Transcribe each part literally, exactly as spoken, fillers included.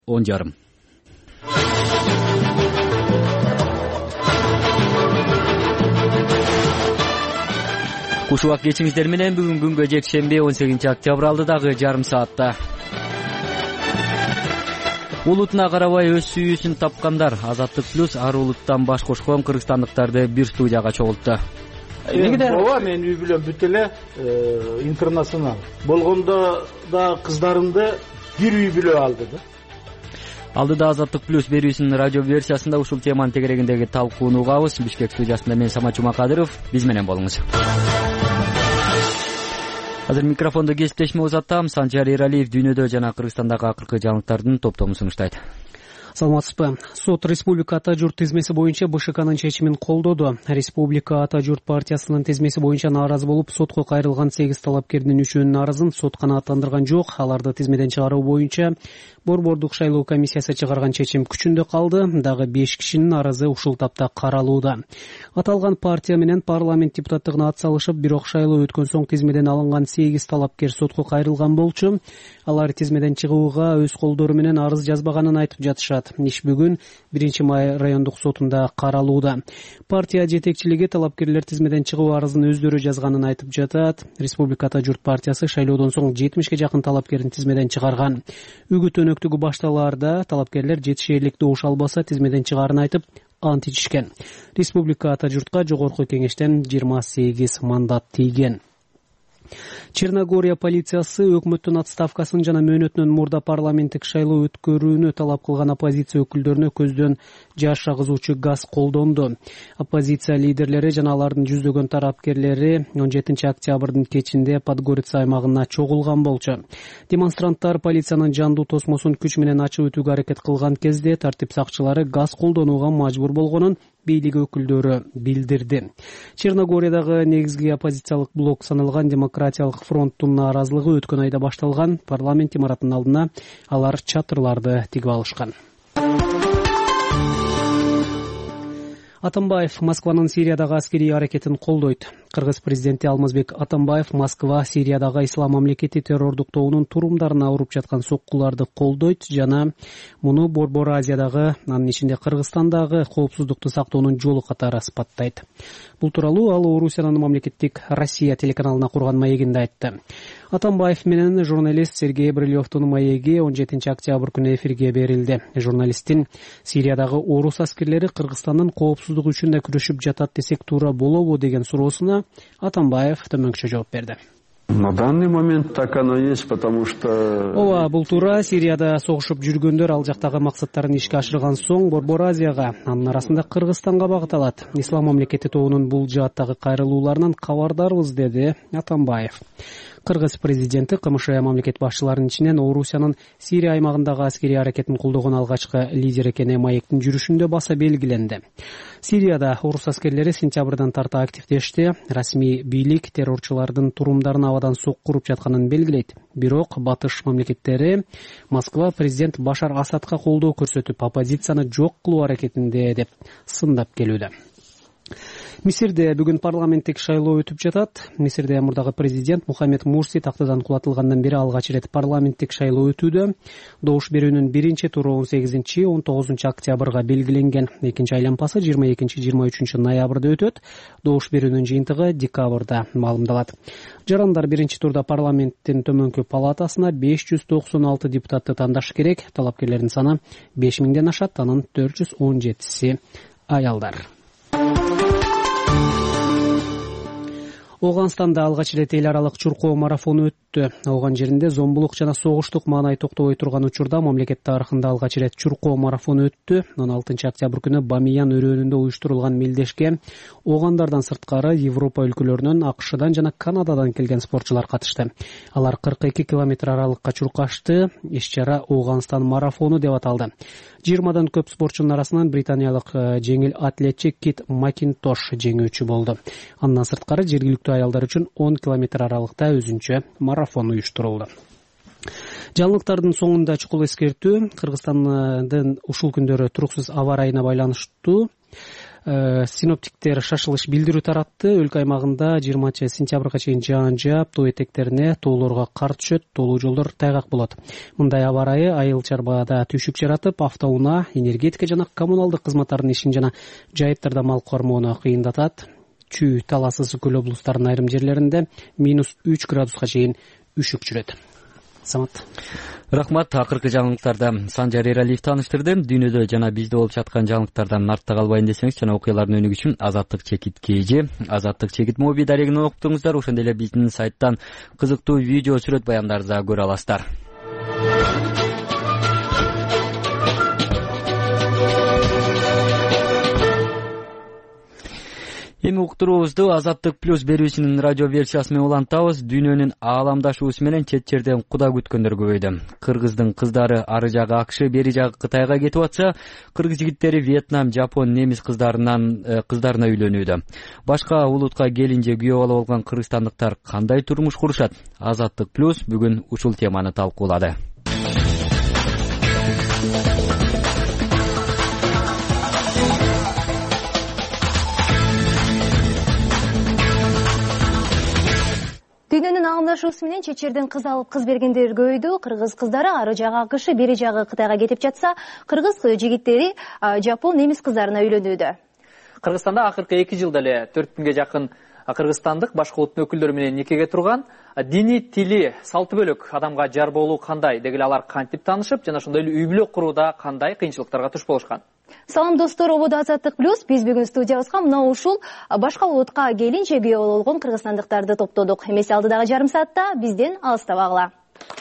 он жарым. Куш убак кечиңиздер менен бүгүн күнгө жекшемби он сегизинчи октябрь алдыдагы жарым саатта. Улутуна карабай өз сүйүүсүн тапкандар. Азаттык плюс ар улуттан баш кошкон кыргызстандыктарды бир студияга чогултту. Ооба, мен үй бүлөм бүт эле интернационал. Болгондо да кыздарымды бир үй бүлө алды да. Алдыда Азаттык плюс берүүсүнүн радио версиясында ушул теманын тегерегиндеги талкууну угабыз. Бишкек студиясында мен Самат Жумакадыров. Биз менен болуңуз. Азыр микрофондо кесиптешиме узаттам. Санжар Эралиев дүйнөдө жана Кыргызстандагы акыркы жаңылыктардын топтомун сунуштайт. Саламатсызбы. Сот Республика Ата журт тизмеси боюнча БШКнын чечимин колдоду. Республика Ата журт партиясынын тизмеси боюнча нааразы болуп, сотко кайрылган сегиз талапкердин үчөөнүн арызын сот канааттандырган жок. Аларды тизмеден чыгаруу боюнча Борбордук шайлоо комиссиясы чыгарган чечим күчүндө калды. Дагы беш кишинин арызы ушул тапта каралууда. Аталган партия менен парламент депутаттыгына ат салышып, бирок шайлоо өткөн соң тизмеден алынган сегиз талапкер сотко кайрылган болчу. Алар тизмеден чыгууга өз колдору менен арыз жазбаганын айтып жатышат. Иш бүгүн биринчи май райондук сотунда каралууда. Партия жетекчилиги талапкерлер тизмеден чыгуу арызын өздөрү жазганын айтып жатат. Республика Ата журт партиясы шайлоодон соң жетимишке жакын талапкерин тизмеден чыгарган. Үгүт өнөктүгү башталаарда талапкерлер жетишээрлик добуш албаса тизмеден чыгаарын айтып ант ичишкен. Республика Ата журтка жогорку кеңештен жыйырма сегиз мандат тийген. Черногория полициясы өкмөттүн отставкасын жана мөөнөтүнөн мурда парламенттик шайлоо өткөрүүнү талап кылган оппозиция өкүлдөрүнө көздөн жаш агызуучу газ колдонду. Оппозиция лидерлери жана алардын жүздөгөн тарапкерлери он жетинчи октябрдын кечинде Подгорица аймагына чогулган болчу. Демонстранттар полициянын жандуу тосмосун күч менен ачып өтүүгө аракет кылган кезде тартип сакчылары газ колдонууга мажбур болгонун бийлик өкүлдөрү билдирди. Черногориядагы негизги оппозициялык блок саналган Демократиялык фронттун нааразылыгы өткөн айда башталган. Парламент имаратынын алдына алар чатырларды тигип алышкан. Атамбаев Москванын Сириядагы аскерий аракетин колдойт. Кыргыз президенти Алмазбек Атамбаев Москва Сириядагы ислам мамлекети террордук тобунун турумдарына уруп жаткан соккуларды колдойт жана муну Борбор Азиядагы, анын ичинде Кыргызстандагы коопсуздукту сактоонун жолу катары сыпаттайт. Бул тууралуу ал Орусиянын мамлекеттик Россия телеканалына курган маегинде айтты. Атамбаев менен журналист Сергей Брылевдун маеги он жетинчи октябрь күнү эфирге берилди. Журналисттин Сириядагы орус аскерлери Кыргызстандын коопсуздугу үчүн да күрөшүп жатат десек туура болобу деген суроосуна Атамбаев төмөнкүчө жооп берди. На данный момент так оно есть, потому что... Ооба, бул туура. Сирияда согушуп жүргөндөр ал жактагы максаттарын ишке ашырган соң Борбор Азияга, анын арасында Кыргызстанга багыт алат. Ислам мамлекети тобунун бул жааттагы кайрылууларынан кабардарбыз, деди Атамбаев. Кыргыз президенти КМШ мамлекет башчыларынын ичинен Орусиянын Сирия аймагындагы аскерий аракетин колдогон алгачкы лидер экени маектин жүрүшүндө баса белгиленди. Сирияда орус аскерлери сентябрдан тарта активдешти. Расмий бийлик террорчулардын турумдарын абадан сокку уруп жатканын белгилейт. Бирок батыш мамлекеттери Москва президент Башар Асадка колдоо көрсөтүп, оппозицияны жок кылуу аракетинде деп сындап келүүдө. Мисирде бүгүн парламенттик шайлоо өтүп жатат. Мисирде мурдагы президент Мухаммед Мурси тактадан кулатылгандан бери алгач ирет парламенттик шайлоо өтүүдө. Добуш берүүнүн биринчи туру он сегизинчи он тогузунчу октябрга белгиленген. Экинчи айлампасы жыйырма экинчи жыйырма үчүнчү ноябрда өтөт. Добуш берүүнүн жыйынтыгы декабрда маалымдалат. Жарандар биринчи турда парламенттин төмөнкү палатасына беш жүз токсон алты депутатты тандаш керек. Талапкерлердин саны беш миңден ашат, анын төрт жүз он жетиси аялдар. Оганстанда алгач ирет эл аралык чуркоо марафону өттү. Ооган жеринде зомбулук жана согуштук маанай токтобой турган учурда мамлекет тарыхында алгач ирет чуркоо марафону өттү. он алтынчы октябрь күнү Бамиян өрөөнүндө уюштурулган мелдешке оогандардан сырткары Европа өлкөлөрүнөн, АКШдан жана Канададан келген спортчулар катышты. Алар кырк эки километр аралыкка чуркашты. Иш-чара Оганстан марафону деп аталды. жыйырмадан көп спортчунун арасынан британиялык жеңил атлетчи Кит Макинтош жеңүүчү болду. Андан сырткары жергиликтүү аялдар үчүн он километр аралыкта өзүнчө марафон уюштурулду. Жаңылыктардын соңунда чукул эскертүү. Кыргызстандын ушул күндөрү туруксуз аба ырайына байланыштуу Синоптиктер шашылыш билдирүү таратты. Өлкө аймагында жыйырманчы сентябрга чейин жаан жаап, тоо этектерине тоолорго кар түшөт, тоолуу жолдор тайгак болот. Мындай аба ырайы айыл чарбада түшүк жаратып, автоунаа, энергетика жана коммуналдык кызматтардын ишин жана жайыттарда мал кармоону кыйындатат. Чүй, Талас, Ысык көл облустарынын айрым жерлеринде минус үч градуска чейин үшүк жүрөт. Самат. Рахмат. Акыркы жаңылыктарда Санжар Эралиев тааныштырды. Дүйнөдө жана бизде болуп жаткан жаңылыктардан артта калбайын десеңиз жана окуялардын өнүгүшү үчүн Азаттык чекит кж, Азаттык чекит моби дарегин окуптуңуздар. Ошондой эле биздин сайттан кызыктуу видео сүрөт баяндарды да көрө аласыздар. Эми уктуруубузду Азаттык плюс берүүсүнүн радио версиясы менен улантабыз. Дүйнөнүн ааламдашуусу менен чет жерден куда күткөндөр көбөйдү. Кыргыздын кыздары ары жагы АКШ, бери жагы Кытайга кетип атса, кыргыз жигиттери Вьетнам, Жапон, немис кыздарынан кыздарына үйлөнүүдө. Башка улутка келинже күйөө ала болгон кыргызстандыктар кандай турмуш курушат? Азаттык плюс бүгүн ушул теманы талкуулады. Дүйнөнүн ааламдашуусу менен чет жерден кыз алып кыз бергендер көбөйдү. Кыргыз кыздары ары жагы АКШ, бери жагы Кытайга кетип жатса, кыргыз жигиттери Жапон, немис кыздарына үйлөнүүдө. Кыргызстанда акыркы эки жылда эле төрт миңге жакын кыргызстандык башка улуттун өкүлдөрү менен никеге турган. Дини, тили, салты бөлөк адамга жар болуу кандай дегеле алар кантип таанышып, жана ошондой эле үй бүлө курууда кандай кыйынчылыктарга туш болушкан. Салам достор, ободо Азаттык плюс. Биз бүгүн студиябызга мына ушул башка улутка келинче күйөө болгон кыргызстандыктарды топтодук. Эмесе алдыдагы жарым саатта бизден алыстабагыла.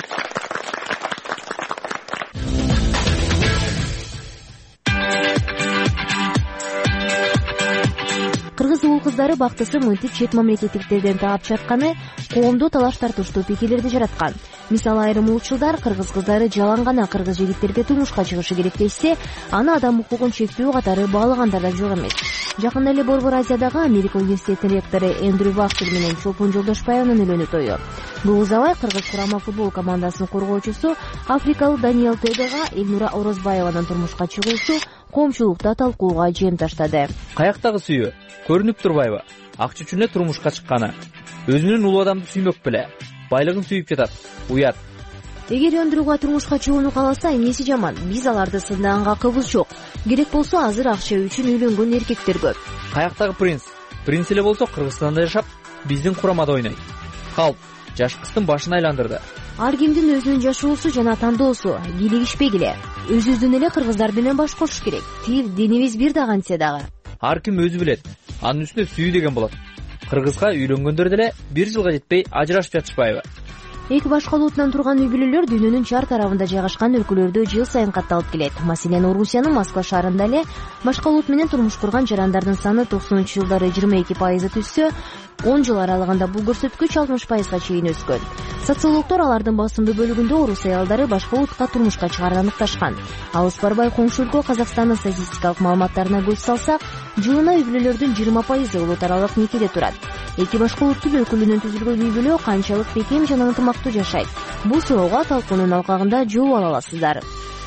Кыргыз уул кыздары бактысы мынтип чет мамлекеттиктерден таап чапканы коомдо талаш тартыштуу пикирлерди жараткан. Мисалы, айрым улутчулдар кыргыз кыздары жалаң гана кыргыз жигиттерге турмушка чыгышы керек десе, аны адам укугун чектөө катары баалагандар да жок эмес. Жакында эле Борбор Азиядагы Америка университетинин ректору Эндрю Вахтер менен Чолпон Жолдошбаеванын үйлөнүү тою. Бул узабай кыргыз курама футбол командасынын коргоочусу африкалык Даниэл Тебега Элнура Орозбаеванын турмушка чыгуусу коомчулукта талкууга жем таштады. Каяктагы сүйүү көрүнүп турбайбы? Акча үчүн эле турмушка чыкканы. Өзүнүн улуу адамды сүймөк беле, байлыгын сүйүп жатат. Уят. Эгер өндүрүүгө турмушка чыгууну кааласа, эмнеси жаман? Биз аларды сындаганга кыбыз жок. Керек болсо азыр акча үчүн үйлөнгөн эркектер көп. Каяктагы принц? Принц эле болсо Кыргызстанда жашап, биздин курамада ойнойт. Калп жаш кыздын башын айландырды. Ар кимдин өзүнүн жашоосу жана тандоосу, кийлигишпегиле. Өзүбүздүн эле кыргыздар менен баш кошуш керек. Тил, динибиз бир да кантсе дагы. Ар ким өзү билет. Анын үстүнө сүйүү деген болот. Кыргызга үйлөнгөндөр деле бир жылга жетпей ажырашып жатышпайбы? Эки башка улуттан турган үй бүлөлөр дүйнөнүн чар тарабында жайгашкан өлкөлөрдө жыл сайын катталып келет. Маселен, Орусиянын Москва шаарында эле башка улут менен турмуш курган жарандардын саны токсонунчу жылдары жыйырма эки пайызы түшсө, он жыл аралыгында бул көрсөткүч алтымыш пайызга чейин өскөн. Социологдор алардын басымдуу бөлүгүндө орус аялдары башка улутка турмушка чыгарын аныкташкан. Алыс барбай коңшу өлкө Казакстандын статистикалык маалыматтарына көз салсак, жылына үй бүлөлөрдүн жыйырма пайызы улут аралык никеде турат. Эки башка улуттун өкүлүнүн түзүлгөн үй бүлө канчалык бекем жана ынтымактуу жашайт? Бул суроого талкуунун алкагында жооп ала аласыздар.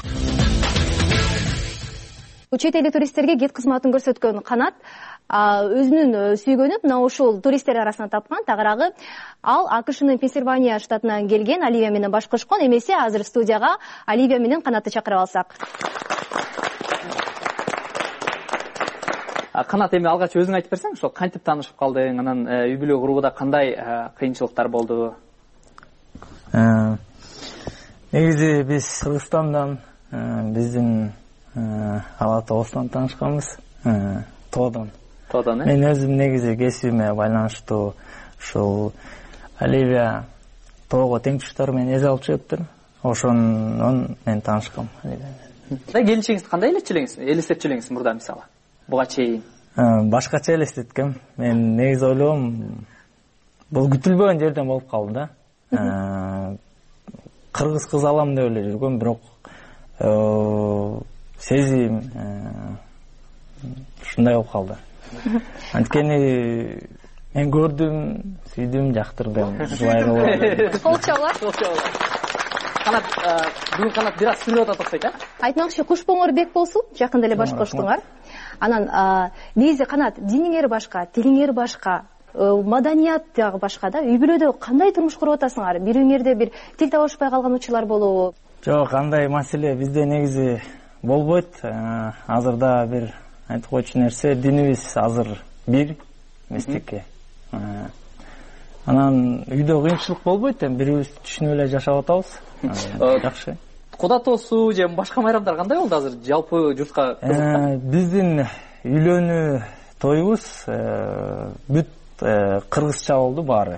Чет элдик туристтерге гид кызматын көрсөткөн Канат өзүнүн сүйгөнү мына ушул туристтер арасынан тапкан. Тагыраагы ал АКШнын Пенсильвания штатынан келген Оливия менен баш кошкон. Эмесе азыр студияга Оливия менен Канатты чакырып алсак. Канат, эми алгач өзүң айтып берсең, ошол кантип таанышып калдың, анан үй бүлө курууда кандай кыйынчылыктар болду? Негизи биз Кыргызстандан, биздин Алаты облусунан таанышканбыз. Тоодон. Тоодон, э? Мен өзүм негизи кесибиме байланыштуу ушул Оливия тоого тең туштар менен эз алып чыгыптыр. Ошондон мен таанышкам Оливия менен. Келинчегиңизди кандай элестетчү элестетчү элеңиз мурда, мисалы? Буга чейин? Башкача элестеткем. Мен негизи ойлогом, бул күтүлбөгөн жерден болуп калды да. Кыргыз кыз алам деп эле жүргөм, бирок сезим ушундай болуп калды. Анткени мен көрдүм, сүйдүм, жактырдым. Булай болот. Колчоолор. Канат, бүгүн Канат бир аз сүрүп атат окшойт, э? Айтмакчы, куш боңор бек болсун. Жакында эле баш коштуңар. Анан негизи Канат, диниңер башка, тилиңер башка, маданият дагы башка да. Үй бүлөдө кандай турмуш куруп атасыңар? Бирөөңөрдө бир тил табышпай калган учурлар болобу? Жок, андай маселе бизде негизи болбойт. Азырда бир айтып койчу нерсе, динибиз азыр бир эместикке. Анан үйдө кыйынчылык болбойт, эми бирибиз түшүнүп эле жашап атабыз. Жакшы. Куда тосуу же башка майрамдар кандай болду азыр жалпы журтка? Биздин үйлөнүү тоюбуз бүт кыргызча болду баары.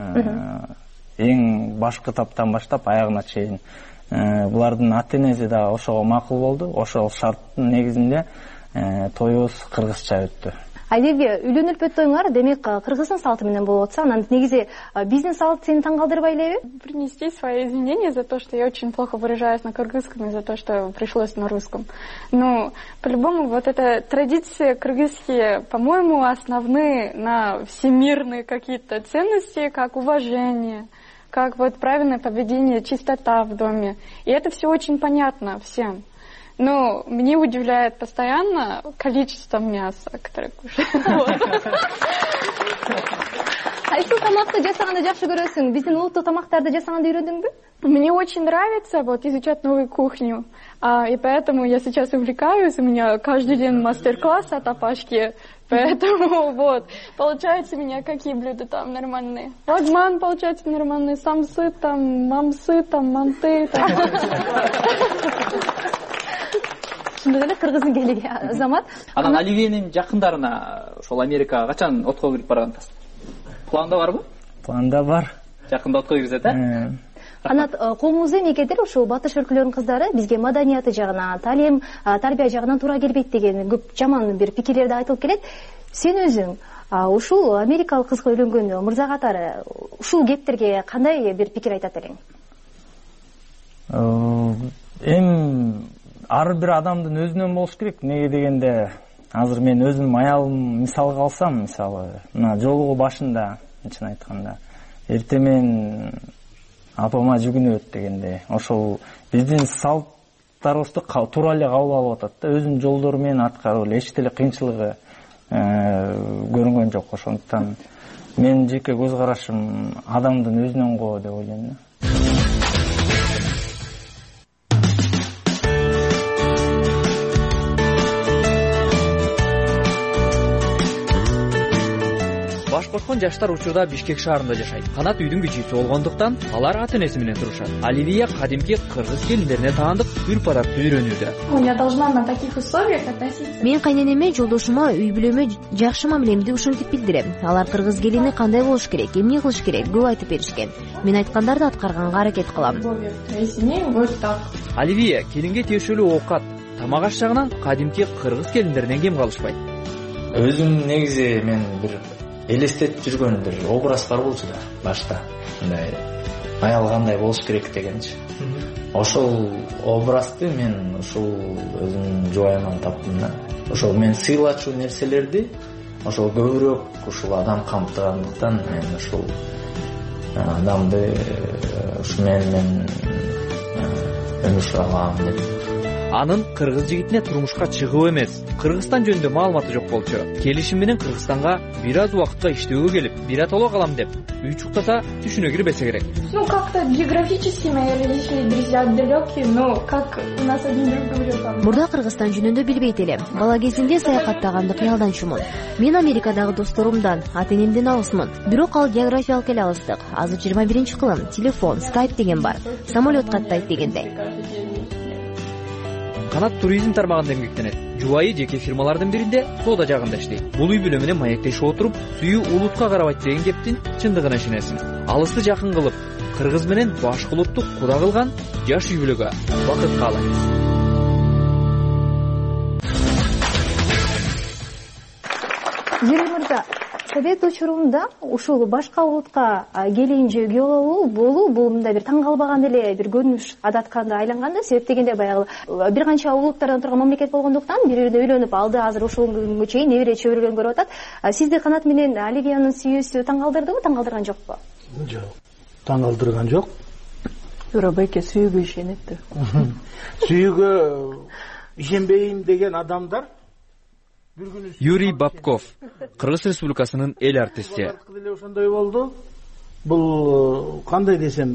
Эң башкы таптан баштап аягына чейин. Булардын ата-энеси да ошого макул болду. Ошол шарттын негизинде тоюбуз кыргызча өттү. Айдерге үйлөнүп өттөңөр, демек кыргыздын салты менен болуп атса, анан негизи биздин салт сени таң калтырбай элеби? Принести свои извинения за то, что я очень плохо выражаюсь на кыргызском и за то, что пришлось на русском. Ну, по-любому, вот эта традиции кыргызские, по-моему, основны на всемирные какие-то ценности, как уважение, как вот правильное поведение, чистота в доме. И это все очень понятно всем. Но мне удивляет постоянно количество мяса, которое кушают. Кайсы тамакты жасаганды жакшы көрөсүң? Биздин улуттук тамактарды жасаганды үйрөндүңбү? Мне очень нравится вот изучать новую кухню, а, и поэтому я сейчас увлекаюсь. У меня каждый день мастер-класс от Апашки, поэтому вот получается у меня какие блюда там нормальные. Лагман получается нормальный, самсы там, мамсы там, манты там. Шындык эле кыргыздын келиги Азамат. Анан Оливиянын жакындарына ошол Америкага качан отко кирип баргансыз? Планда барбы? Планда бар. Жакында отко киргизет, э? Канат, колуңузду эмнекетир ушул батыш өлкөлөрүнүн кыздары бизге маданияты жагынан, талим, тарбия жагынан туура келбейт деген көп жаман бир пикирлерди айтылып келет. Сен өзүң ушул америкалык кызга үйлөнгөн мырза катары ушул кептерге кандай бир пикир айтат элең? Эми ар бир адамдын өзүнөн болуш керек. Неге дегенде, азыр мен өзүм аялым мисалга алсам, мисалы, мына жолугу башында, чын айтканда, эрте мен апама жүгүнөт дегенде, ошол биздин салттарыбызды туура эле кабыл алып атат да, өзүнүн жолдору менен аткарып эле эч деле кыйынчылыгы көрүнгөн жок. Ошондуктан менин жеке көз карашым адамдын өзүнөн го деп ойлойм. Башкорткон жаштар учурда Бишкек шаарында жашайт. Канат үйдүн кичүүсү болгондуктан алар ата-энеси менен турушат. Оливия кадимки кыргыз келиндерине таандык үрп-адатты үйрөнүүдө. Я должна на таких условиях относиться. Мен кайненеме, жолдошума, үй бүлөмө жакшы мамилемди ушинтип билдирем. Алар кыргыз келини кандай болуш керек, эмне кылыш керек көп айтып беришкен. Мен айткандарды аткарганга аракет кылам. Оливия келинге тиешелүү оокат, тамак аш жагынан кадимки кыргыз келиндеринен кем калышпайт. Өзүм негизи мен бир элестетип жүргөн бир образ бар болчу да башта. Мындай аял кандай болуш керек дегенчи. Ошол образды мен ушул өзүмдүн жубайымдан таптым да. Ошол мен сыйлачу нерселерди ошол көбүрөөк ушул адам камтыгандыктан мен ушул адамды ушу менен өмүр сүрөм деп. Анын кыргыз жигитине турмушка чыгуу эмес, Кыргызстан жөнүндө маалыматы жок болчу. Келишим менен Кыргызстанга бир аз убакытка иштөөгө келип, биратоло калам деп, үй чуктаса түшүнө кирбесе керек. Ну, как-то географически мои родители друзья далекие, но как у нас один друг говорил там. Мурда Кыргызстан жөнүндө билбейт элем. Бала кезимде саякаттаганды кыялданчумун. Мен Америкадагы досторумдан, ата-энемден алысмын. Бирок ал географиялык эле алыстык. Азыр жыйырма биринчи кылым, телефон, скайп деген бар. Самолет каттайт дегендей. Канат туризм тармагында эмгектенет. Жубайы жеке фирмалардын биринде соода жагында иштейт. Бул үй бүлө менен маектешип отуруп, сүйүү улутка карабайт деген кептин чындыгына ишенесиң. Алысты жакын кылып, кыргыз менен башкы улутту куда кылган жаш үй бүлөгө бакыт каалайбыз. Жери мырза, совет учурунда ушул башка улутка келин же күйөө болуу бул мындай бир таң калбаган эле бир көнүш адатканга айланган да. Себеп дегенде баягы бир канча улуттардан турган мамлекет болгондуктан бири-бирине үйлөнүп алды. Азыр ушул күнгө чейин небере чөбүргөн көрүп атат. Сизди Канат менен Оливиянын сүйүүсү таң калтырдыбы, таң калтырган жокпу? Жок. Таң калтырган жок. Ырабайке сүйүүгө ишенет да. Сүйүүгө ишенбейм деген адамдар Юрий Бабков, Кыргыз Республикасынын эл артисти. Ошондой болду. Бул кандай десем,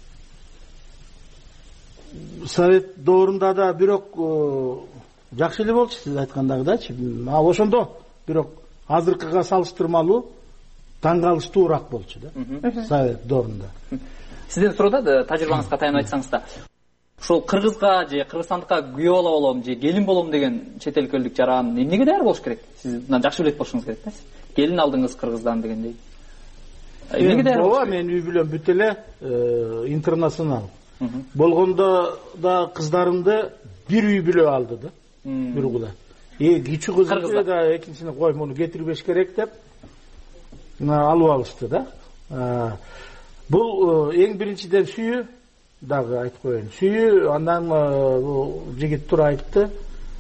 Совет доорунда да бирок жакшы эле болчу, сиз айткандагыдачы. А ошондо бирок азыркыга салыштырмалуу таң калыштуураак болчу да. Совет доорунда. Сизден суроодо тажрыйбаңызга таянып айтсаңыз да. Ушул кыргызга же кыргызстандыкка күйөө болом же келин болом деген чет элдик жаран эмнеге даяр болуш керек? Сиз мындан жакшы билет болушуңуз керек да. Келин алдыңыз Кыргыздан дегендей. Эмнеге даяр? Ооба, мен үй бүлөм бүт эле интернационал. Болгондо да кыздарымды бир үй бүлө алды да. Бир куда. Э кичүү кызды да экинчисине кой муну кетирбеш керек деп алып алышты да. Бул эң биринчиден сүйүү дагы айтып коеюн. Сүйүү, андан жигит тура айтты.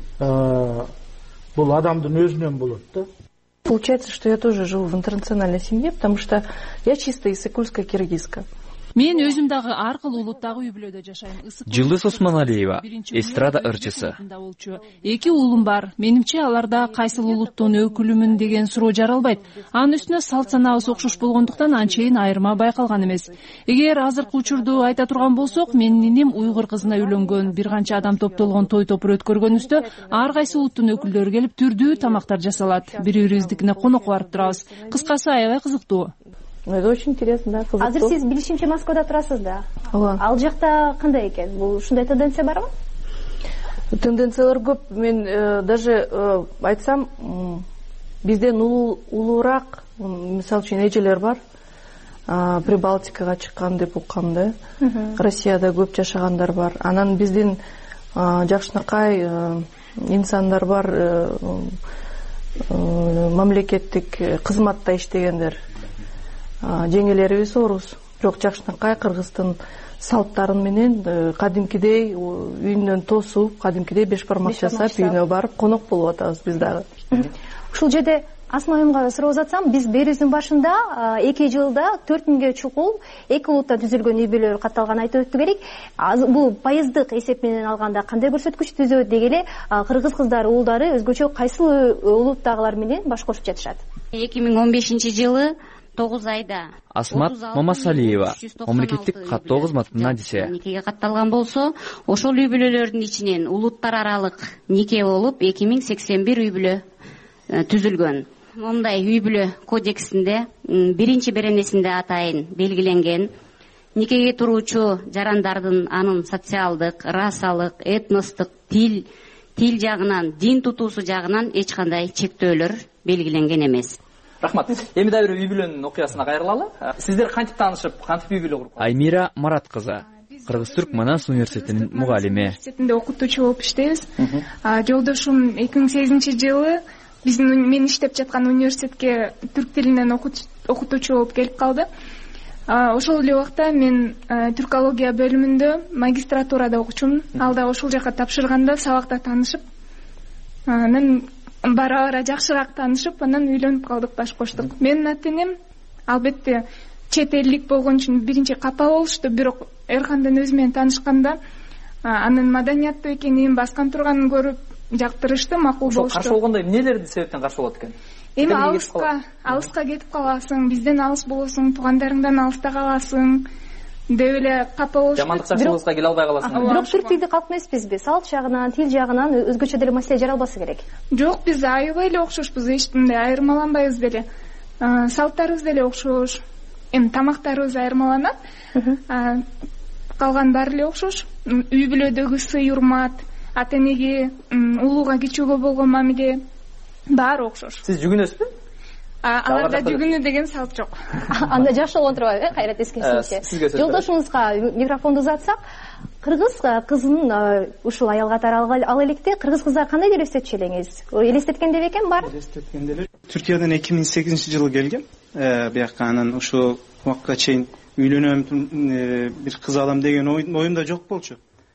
Бул адамдын өзүнөн болот да. Получается, что я тоже живу в интернациональной семье, потому что я чисто иссыкульская киргизка. Мен өзүм дагы ар кыл улуттагы үй бүлөдө жашайм. Жылдыз Осмоналиева, эстрада ырчысы. Эки уулум бар. Менимче аларда кайсыл улуттун өкүлүмүн деген суроо жаралбайт. Анын үстүнө салт санабыз окшош болгондуктан анчейин айырма байкалган эмес. Эгер азыркы учурду айта турган болсок, менин нинем уйгур кызына үйлөнгөн, бир канча адам топтолгон той топур өткөргөнүбүздө ар кайсы улуттун өкүлдөрү келип түрдүү тамактар жасалат. Бири-бирибиздикине конок барып турабыз. Кыскасы аябай кызыктуу. Это очень интересно, да, кызыктуу. Азыр сиз билишимче Москвада турасыз да. Ооба. Ал жакта кандай экен? Бул ушундай тенденция барбы? Тенденциялар көп. Мен даже айтсам, бизден улуураак, мисалы үчүн эжелер бар. Прибалтикага чыккан деп уккам да. Россияда көп жашагандар бар. Анан биздин жакшынакай инсандар бар, мамлекеттик кызматта иштегендер. Жеңелерибиз орус, бирок жакшынакай Кыргыздын салттарын менен кадимкидей үйүнөн тосуп, кадимкидей беш бармак жасап, үйүнө барып конок болуп атабыз биз дагы. Ушул жерде Асма айымга суроо жатсам, биз берүүбүздүн башында эки жылда төрт миңге чукул эки улуттан түзүлгөн үй бүлөлөр катталганын айтып өттү керек. Бул пайыздык эсеп менен алганда кандай көрсөткүч түзөт деги эле кыргыз кыздары, уулдары өзгөчө кайсы улуттагылар менен баш кошуп жатышат? эки миң он бешинчи жылы тогуз айда Асмат Мамасалиева, мамлекеттик каттоо кызматынын адиси. Никеге катталган болсо, ошол үй бүлөлөрдүн ичинен улуттар аралык нике болуп эки миң сексен бир үй бүлө түзүлгөн. Мондай үй бүлө кодексинде биринчи беренесинде атайын белгиленген никеге туруучу жарандардын анын социалдык, расалык, этностук, тил, тил жагынан, дин тутуусу жагынан эч кандай чектөөлөр белгиленген эмес. Рахмат. Эми да бир үй бүлөнүн окуясына кайрылалы. Сиздер кантип таанышып, кантип үй бүлө куруп? Аймира Марат кызы, Кыргыз-Түрк Манас университетинин мугалими. Университетинде окутуучу болуп иштейбиз. Жолдошум эки миң сегизинчи жылы биздин мен иштеп жаткан университетке түрк тилинен окутуучу болуп келип калды. Ошол эле убакта мен түркология бөлүмүндө магистратурада окучумун. Ал да ошол жака тапшырганда сабакта таанышып, анан бара-бара жакшыраак таанышып, анан үйлөнүп калдык, баш коштук. Менин ата-энем албетте чет элдик болгон үчүн биринчи капа болушту, бирок Эрхандын өзү менен таанышканда анын маданияттуу экенин, баскан турганын көрүп жактырышты, макул болушту. Ошол каршы болгондо эмнелердин себептен каршы болот экен? Эми алыска, алыска кетип каласың, бизден алыс болосуң, туугандарыңдан алыста каласың деп эле капа болушту. Жамандык жакшылыкка келе албай каласың. Бирок түрк тилди калк эмеспизби? Салт жагынан, тил жагынан өзгөчө деле маселе жаралбасы керек. Жок, биз аябай эле окшошпуз, эч кандай айырмаланбайбыз деле. Салттарыбыз деле окшош. Эми тамактарыбыз айырмаланат. Калган баары эле окшош. Үй бүлөдөгү сый урмат, ата-энеге, улууга, кичүүгө болгон мамиле баары окшош. Сиз жүгүнөсүзбү? Аларда жүгүнүү деген салт жок. Анда жакшы болгон турбайбы, э, Кайрат эскерисинче. Жолдошуңузга микрофонду узатсак, кыргыз кызын ушул аял катары ал электе кыргыз кыздар кандай элестетчү элеңиз? Элестеткенде бекен бар? Элестеткенде эле. Түркиядан эки миң сегизинчи жылы келгем. Бияка анан ушул убакка чейин үйлөнөм, бир кыз алам деген оюмда жок болчу.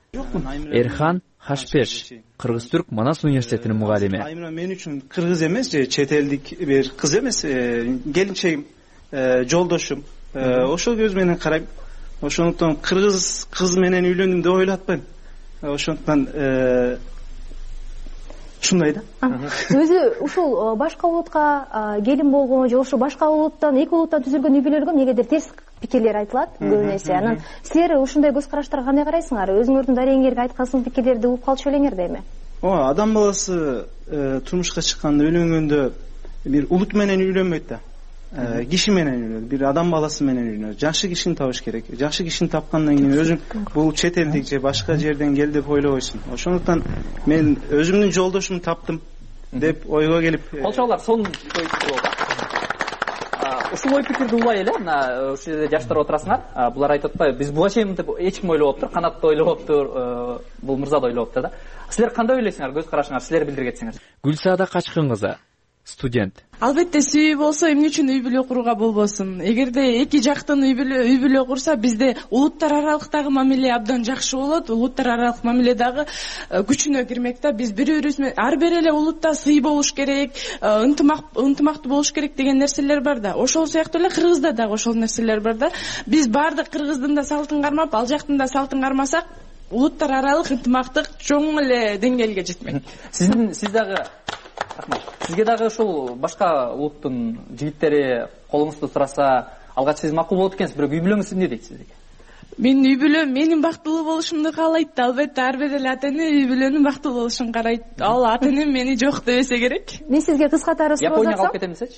Эрхан Хашпеш, Кыргыз-Түрк Манас университетинин мугалими. Аймира мен үчүн кыргыз эмес, же чет элдик бир кыз эмес, келинчегим, жолдошум. Ошол көз менен карайм. Ошондуктан кыргыз кыз менен үйлөндүм деп ойлотпойм. Ошондуктан ушундай да. Өзү ушул башка улутка келин болгон же ошо башка улуттан эки улуттан түзүлгөн үй бүлөлөргө эмнегедир терс пикирлер айтылат көп эсе. Анан силер ушундай көз караштарга кандай карайсыңар? Өзүңөрдүн дарегиңерге айткан сын пикирлерди угуп калчу белеңер да эми. Ооба, адам баласы турмушка чыкканда, үйлөнгөндө бир улут менен үйлөнбөйт да. Киши менен үйлөнөт, бир адам баласы менен үйлөнөт. Жакшы кишини табыш керек. Жакшы кишини тапкандан кийин өзүң бул чет элдик же башка жерден кел деп ойлобойсуң. Ошондуктан мен өзүмдүн жолдошумду таптым деп ойго келип. Колчоолор сонун ой пикир болду. Ушул ой пикирди улай эле, мына ушул жерде жаштар отурасыңар. Булар айтып атпайбы, биз буга чейин деп эч ким ойлоптур, Канат да ойлоптур, бул мырза да ойлоптур да. Силер кандай ойлойсуңар? Көз карашыңар силер билдире кетсеңиз. Гүлсаада Качкын кызы, студент. Албетте сүйүү болсо эмне үчүн үй бүлө курууга болбосун? Эгерде эки жактын үй бүлө үй бүлө курса, бизде улуттар аралыктагы мамиле абдан жакшы болот. Улуттар аралык мамиле дагы күчүнө кирмек да. Биз бири-бирибиз менен ар бир эле улутта сый болуш керек, ынтымак ынтымактуу болуш керек деген нерселер бар да. Ошол сыяктуу эле Кыргызда дагы ошол нерселер бар да. Биз баардык Кыргыздын да салтын кармап, ал жактын да салтын кармасак, улуттар аралык ынтымактык чоң эле деңгээлге жетмек. Сиздин сиз дагы Сизге дагы ушул башка улуттун жигиттери колуңузду сураса, алгач сиз макул болот экенсиз, бирок үй бүлөңүз эмне дейт сизге? Менин үй бүлөм менин бактылуу болушумду каалайт. Албетте ар бир эле ата эне үй бүлөнүн бактылуу болушун карайт. Ал ата энем мени жок дебесе керек. Мен сизге кыз катары сурап жатсам. Японияга алып кетем десечи?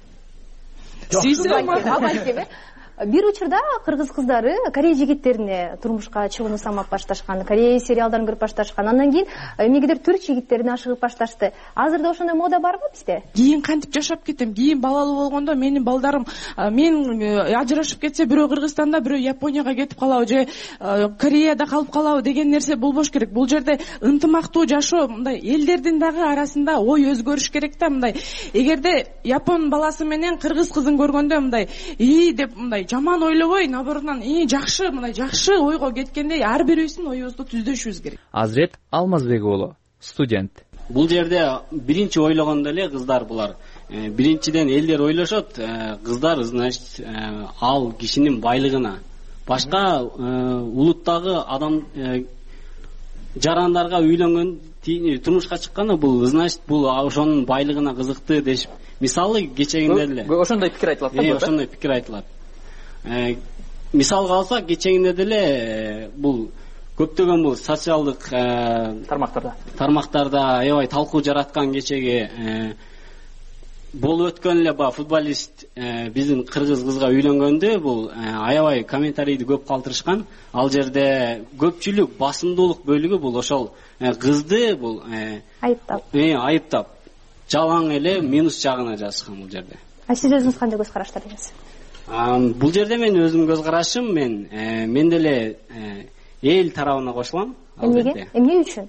Сүйсөм албайт деп. Бир учурда кыргыз кыздары Корей жигиттерине турмушка чыгууну самап башташкан, Корей сериалдарын көрүп башташкан. Андан кийин эмнегедир түрк жигиттерине ашыгып башташты. Азырда ошондой мода барбы бизде? Кийин кантип жашап кетем? Кийин балалуу болгондо менин балдарым, мен ажырашып кетсе, бирөө Кыргызстанда, бирөө Японияга кетип калабы же Кореяда калып калабы деген нерсе болбош керек. Бул жерде ынтымактуу жашоо, мындай элдердин дагы арасында ой өзгөрүш керек да. Мындай эгерде япон баласы менен кыргыз кызын көргөндө мындай ии деп мындай жаман ойлобой, наоборотунан ии жакшы, мындай жакшы ойго кеткендей ар бирибиздин оюбузду түздөшүбүз керек. Азрет Алмазбек уулу, студент. Бул жерде биринчи ойлогондо эле кыздар булар. Биринчиден элдер ойлошот, кыздар, значит, ал кишинин байлыгына, башка улуттагы адам жарандарга үйлөнгөн, турмушка чыкканда бул, значит, бул ошонун байлыгына кызыкты дешип. Мисалы кечегинде эле. Ошондой пикир айтылат да? Ошондой пикир айтылат. Мисалга алсак, кечегинде деле бул көптөгөн бул социалдык тармактарда тармактарда аябай талкуу жараткан кечеги болуп өткөн эле ба футболист биздин кыргыз кызга үйлөнгөндө бул аябай комментарийди көп калтырышкан. Ал жерде көпчүлүк, басымдуулук бөлүгү бул ошол кызды бул айыптап айыптап жалаң эле минус жагына жазышкан бул жерде. А сиз өзүңүз кандай көз караштардыңыз? Бул жерде мен өзүм көз карашым, мен мен деле эл тарабына кошулам. Эмнеге? Эмне үчүн?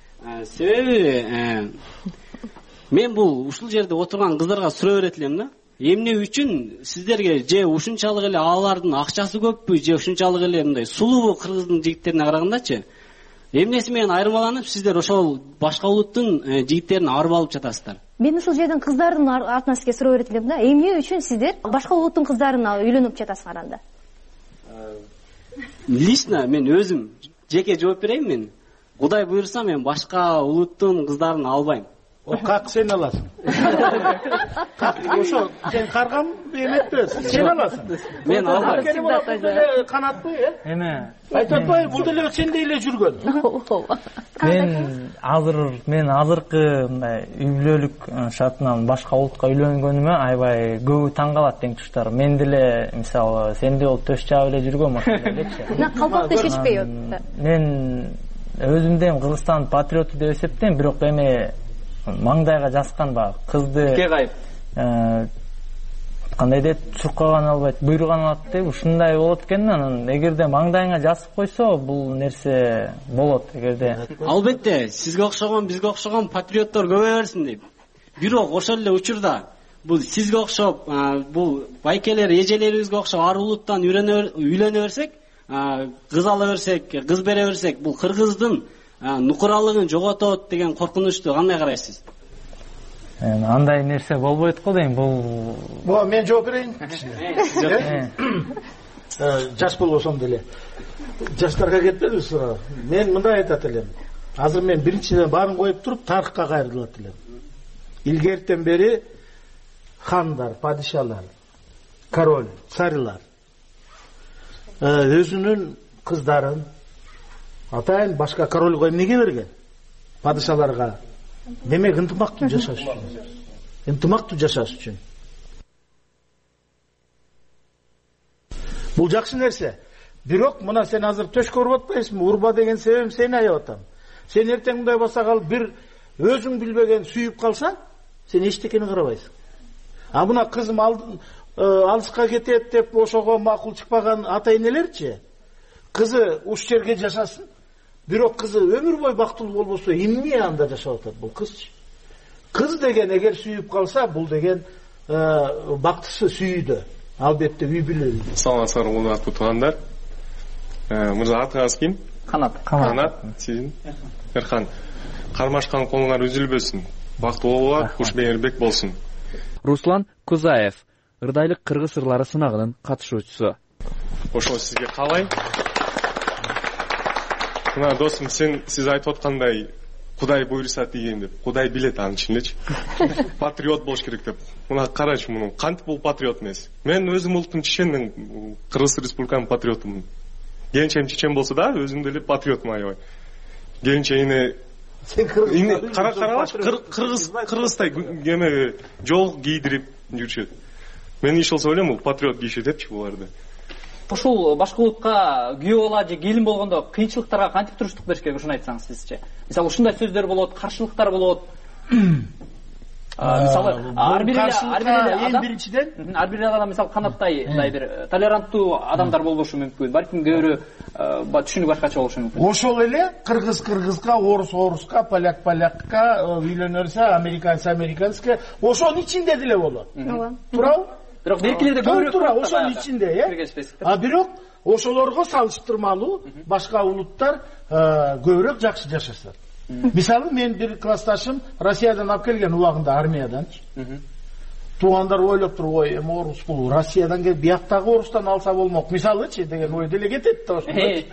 Себеби мен бул ушул жерде отурган кыздарга суроо берет элем да. Эмне үчүн сиздерге же ушунчалык эле алардын акчасы көппү, же ушунчалык эле мындай сулуубу кыргыздын жигиттерине карагандачы? Эмнеси менен айырмаланып сиздер ошол башка улуттун жигиттерин арып алып жатасыздар? Мен ушул жерден кыздардын артынан сизге суроо берет элем да. Эмне үчүн сиздер башка улуттун кыздарына үйлөнүп жатасыңар анда? Лично мен өзүм жеке жооп берейин. Мен Кудай буйрса мен башка улуттун кыздарын албайм. О, как сен аласың? Ошо сен каргам эметпи? Сен аласың. Мен албайм. Канатпы, э? Эме. Айтып атпайбы, бул деле сендей эле жүргөн. Мен азыр мен азыркы мындай үй бүлөлүк шартынан башка улутка үйлөнгөнүмө аябай көбү таң калат тең туштар. Мен деле мисалы сендей болуп төш жаап эле жүргөм ошондой элечи. Калпакты чечпей атты. Мен өзүмден Кыргызстан патриоту деп эсептейм, бирок эми маңдайга жазган баягы кызды ке кайып кандай дейт, чуркаган албайт, буйруган алат деп ушундай болот экен. Анан эгерде маңдайыңа жазып койсо бул нерсе болот. Эгерде албетте сизге окшогон, бизге окшогон патриоттор көбөйө берсин дейт. Бирок ошол эле учурда бул сизге окшоп, бул байкелер, эжелерибизге окшоп ар улуттан үйлөнө берсек, кыз ала берсек, кыз бере берсек, бул кыргыздын нукуралыгын жоготот деген коркунучту кандай карайсыз? Андай нерсе болбойт го дейм. Бул Бо мен жооп берейин. Жаш болбосом деле жаштарга кетпеди суроо. Мен мындай айтат элем. азыр мен биринчиден баарын коюп туруп тарыхка кайрылат элем. Илгертен бери хандар, падишалар, король, царьлар өзүнүн кыздарын атайын башка корольго эмнеге берген? Падишаларга. Демек ынтымактуу жашаш үчүн. Ынтымактуу жашаш үчүн. Бул жакшы нерсе. Бирок мына сен азыр төшкө уруп атпайсыңбы? Урба деген себебим сени аяп атам. Сен эртең мындай болса калып бир өзүң билбеген сүйүп калсаң, сен эчтекени карабайсың. А мына кызым алыска кетет деп ошого макул чыкпаган ата энелерчи, кызы уш жерге жашасын, бирок кызы өмүр бою бактылуу болбосо эмне анда жашап атат бул кызчы? Кыз деген эгер сүйүп калса, бул деген бактысы сүйүүдө. Албетте үй бүлө. Саламатсыздар, урматтуу туугандар. Мырза, атыңыз ким? Канат. Канат. Сизин? Эрхан. Кармашкан колуңар үзүлбөсүн. Бактылуу болуңар, кушмейирбек болсун. Руслан Кузаев, ырдайлык кыргыз ырлары сынагынын катышуучусу. Ошо сизге калай. Мына досум, сен сиз айтып аткандай Кудай буйруса деген деп. Кудай билет анын ичиндечи. Патриот болуш керек деп. Мына карачы муну, кантип бул патриот эмес? Мен өзүм улуттун чеченин, Кыргыз Республиканын патриотумун. Келинчегим чечен болсо да, өзүм деле патриотмун аябай. Келинчегине кара карабач, кыргыз кыргыздай эме жол кийдирип жүрүшөт. Мен иш болсо ойлойм, бул патриот киши депчи буларды. Ушул башка улутка күйөө бала же келин болгондо кыйынчылыктарга кантип туруштук бериш керек, ушуну айтсаңыз сизче. Мисалы ушундай сөздөр болот, каршылыктар болот. Мисалы ар бир эң биринчиден ар бир адам мисалы Канаттай мындай бир толеранттуу адамдар болбошу мүмкүн. Балким көбүрө түшүнүк башкача болушу мүмкүн. Ошол эле кыргыз кыргызга, орус оруска, поляк полякка үйлөнөрсө, американец американецке ошонун ичинде деле болот. Туурабы? Бирок белгилерде көбүрөөк тура ошонун ичинде, э? А бирок ошолорго салыштырмалуу башка улуттар көбүрөөк жакшы жашашат. Мисалы мен бир классташым Россиядан алып келген убагында армиядан. Туугандар ойлоп туруп, ой, эми орус бул Россиядан келип бияктагы орустан алса болмок. Мисалычы деген ой деле кетет да ошондой.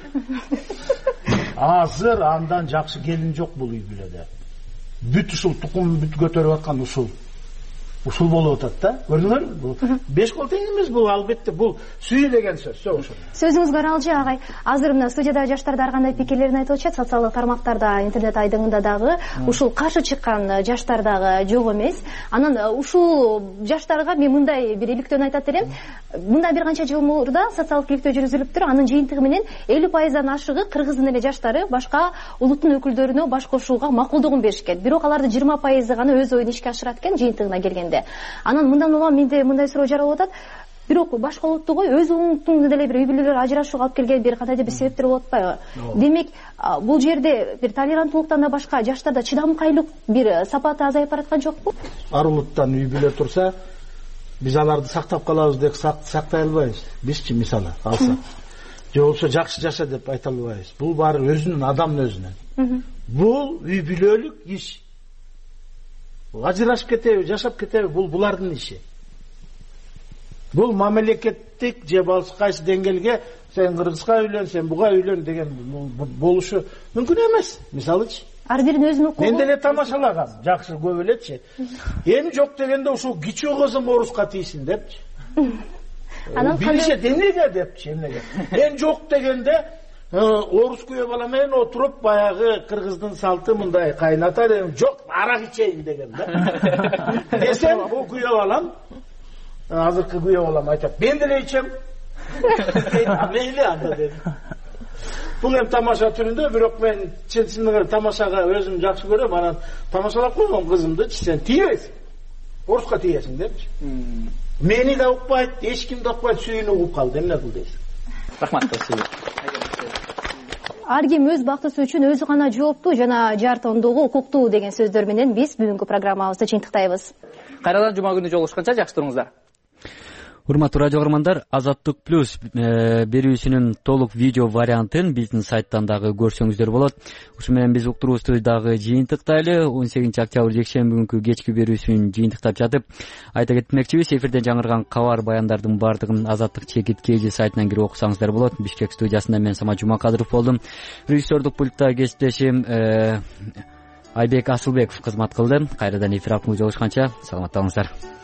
Азыр андан жакшы келин жок бул үй бүлөдө. Бүт ушул тукум бүт көтөрүп аткан ушул. Ушул болуп атат да. Көрдүңөрбү? Беш кол тең эмес бул, албетте бул сүйүү деген сөз. Ошо. Сөзүңүз каралжы агай. Азыр мына студияда жаштарда ар кандай пикирлерин айтып атышат, социалдык тармактарда, интернет айдыңында дагы ушул каршы чыккан жаштар дагы жок эмес. Анан ушул жаштарга мен мындай бир иликтөөнү айтат элем. Мындан бир канча жыл мурда социалдык иликтөө жүргүзүлүптүр. Анын жыйынтыгы менен элүү пайыздан ашыгы кыргыздын эле жаштары башка улуттун өкүлдөрүнө баш кошууга макулдугун беришкен. Бирок алардын жыйырма пайызы гана өз оюн ишке ашырат экен жыйынтыгына келгенде. Анан мындан улам менде мындай суроо жаралып атат. Бирок башка улутту кой, өз улуттун деле бир үй бүлөлөр ажырашууга алып келген бир кандайдыр бир себептер болуп атпайбы? Демек, бул жерде бир толеранттуулуктан да башка жаштарда чыдамкайлык бир сапаты азайып бараткан жокпу? Ар улуттан үй бүлө турса, биз аларды сактап калабыз деп сактай албайбыз. Бизчи мисалы алсак. Же болбосо жакшы жаша деп айта албайбыз. Бул баары өзүнүн адамдын өзүнөн. Бул үй бүлөлүк иш. Ажырашып кетеби, жашап кетеби, бул булардын иши. Бул мамлекеттик же болбосо кайсы деңгээлге сен кыргызга үйлөн, сен буга үйлөн деген болушу мүмкүн эмес. Мисалычы, ар биринин өзүнүн укугу. Мен деле тамашалагам, жакшы көп элечи. Эми жок дегенде ушул кичүү кызым орусга тийсин депчи. Анан билише эмнеге депчи, эмнеге. Мен жок дегенде орус күйөө бала менен отуруп баягы кыргыздын салты мындай кайната дем, жок, арак ичейин деген да. Десем, бул күйөө балам, азыркы күйөө балам айтат, мен деле ичем. Мейли анда дедим. Бул эми тамаша түрүндө, бирок мен чын-чындыгы тамашага өзүм жакшы көрөм, анан тамашалап койгом кызымдычы, сен тийбейсиң. Орусга тийесиң депчи. Мени да укпайт, эч кимди укпайт, сүйүүнү угуп калды, эмне кыл дейсиң. Рахмат. Ар ким өз бактысы үчүн өзү гана жооптуу жана жартондугу укуктуу деген сөздөр менен биз бүгүнкү программабызды жыйынтыктайбыз. Кайрадан жума күнү жолугушканча жакшы туруңуздар. урматтуу радио каармандар, Азаттык плюс берүүсүнүн толук видео вариантын биздин сайттан дагы көрсөңүздөр болот. Ушу менен биз уктуруубузду дагы жыйынтыктайлы. он сегизинчи октябрь жекшемби күнкү кечки берүүсүн жыйынтыктап жатып, айта кетмекчибиз, эфирден жаңырган кабар баяндардын баардыгын Азаттык чекит kg сайтынан кирип окусаңыздар болот. Бишкек студиясында мен Самат Жумакадыров болдум. Режиссердук пультта кесиптешим Айбек Асылбеков кызмат кылды. Кайрадан эфир аркылуу жолугушканча саламатта болуңуздар.